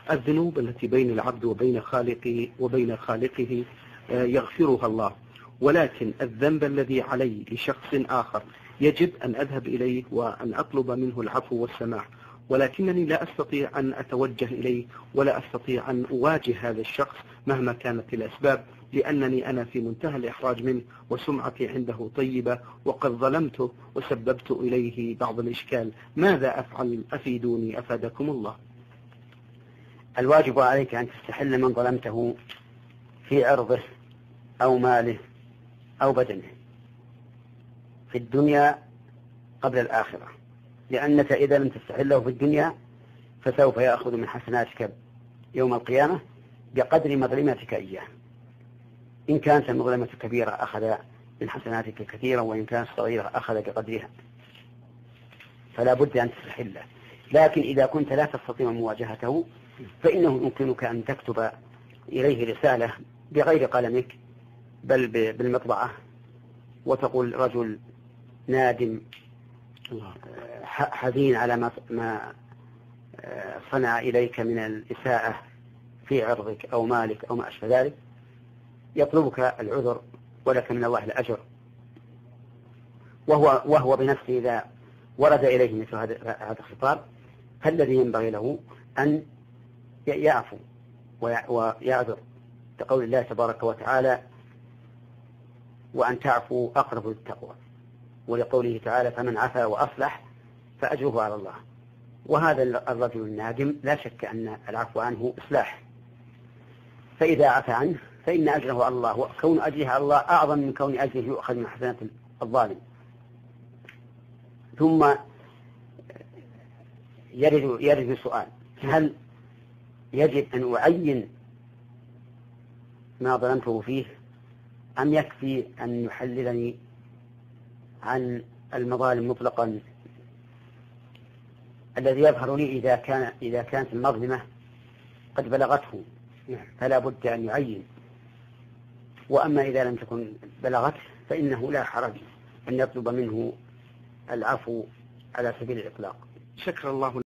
الذنوب التي بين العبد وبين خالقه يغفرها الله، ولكن الذنب الذي علي لشخص آخر يجب أن أذهب إليه وأن أطلب منه العفو والسماح، ولكنني لا أستطيع أن أتوجه إليه ولا أستطيع أن أواجه هذا الشخص مهما كانت الأسباب، لأنني أنا في منتهى الإحراج منه وسمعتي عنده طيبة وقد ظلمته وسببت إليه بعض الإشكال. ماذا أفعل؟ أفيدوني أفادكم الله. الواجب عليك أن تستحل من ظلمته في عرضه أو ماله أو بدنه في الدنيا قبل الآخرة، لأنك إذا لم تستحله في الدنيا فسوف يأخذ من حسناتك يوم القيامة بقدر مظلمتك إياه. إن كانت المظلمة كبيرة أخذ من حسناتك كثيرا، وإن كانت صغيرة أخذ بقدرها، فلا بد أن تستحله. لكن إذا كنت لا تستطيع مواجهته فإنه يمكنك أن تكتب إليه رسالة بغير قلمك بل بالمطبعة، وتقول رجل نادم حزين على ما صنع إليك من الإساءة في عرضك أو مالك أو ما أشبه ذلك، يطلبك العذر ولك من الله الأجر. وهو بنفسه إذا ورد إليه مثل هذا الخطاب فالذي ينبغي له أن يعفو ويعذر، كقول الله تبارك وتعالى: وأن تعفوا أقرب للتقوى، ولقوله تعالى: فمن عفا وأصلح فأجره على الله. وهذا الرجل النادم لا شك أن العفو عنه إصلاح، فإذا عفى عنه فإن أجره على الله، وكون أجره على الله أعظم من كون أجره يؤخذ من حسنات الظالم. ثم يرد سؤال: هل يجب أن أعين ما ظلمته فيه، أم يكفي أن يحللني عن المظالم مطلقا؟ الذي يظهر لي إذا كانت المظلمة قد بلغته فلا بد أن يعين، وأما إذا لم تكن بلغته فإنه لا حرج أن يطلب منه العفو على سبيل الإطلاق. شكر الله